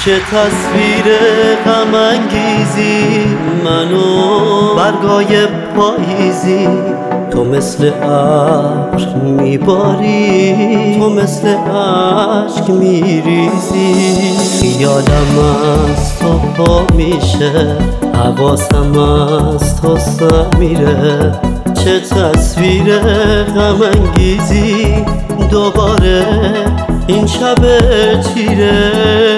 چه تصویر غم انگیزی، منو برگای پاییزی. تو مثل ابر میباری، تو مثل اشک میریزی. خیالم از تو پا میشه، حواسم از تو سر میره. چه تصویر غم انگیزی، دوباره این شب تیره.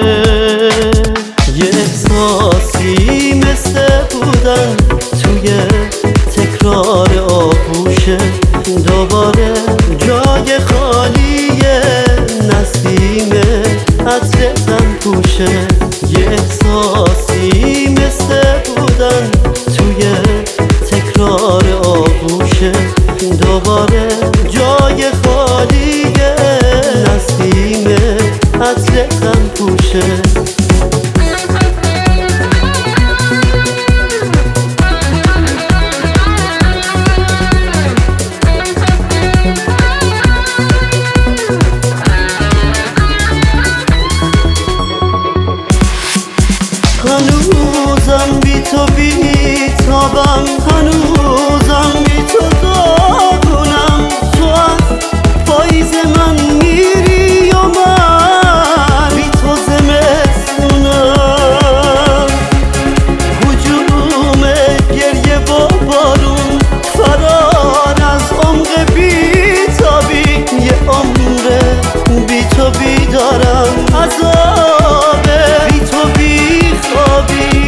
یه احساسی مثل بودن توی تکرار آغوشه. دوباره جای خالی نسیم عطرتم پوشه. یه احساسی مثل بودن توی تکرار آغوشه. دوباره جای خالی نسیم عطرتم پوشه. هنوزم بی تو بیتابم، هنوزم بی تو داغونم. تو از پاییز من میری و من بی تو زمستونم. هجوم گریه و بارون، فرار از عمق بیتابی. یه عمره بی تو بیدارم، عذاب بی تو بیخوابی.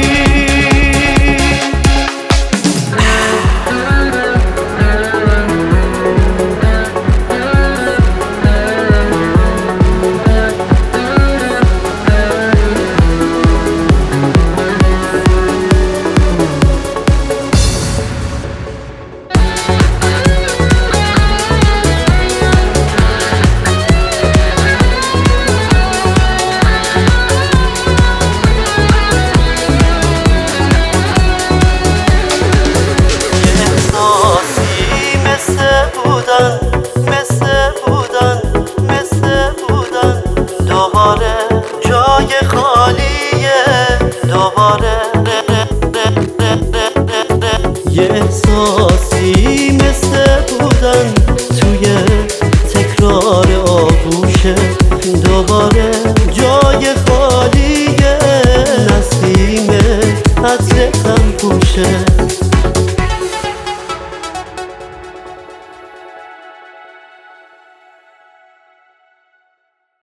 مثل بودن دوباره جای خالیه. دوباره یه احساسی مثل بودن توی تکرار آغوشه. دوباره جای خالیه نسیم عطرتم پوشه.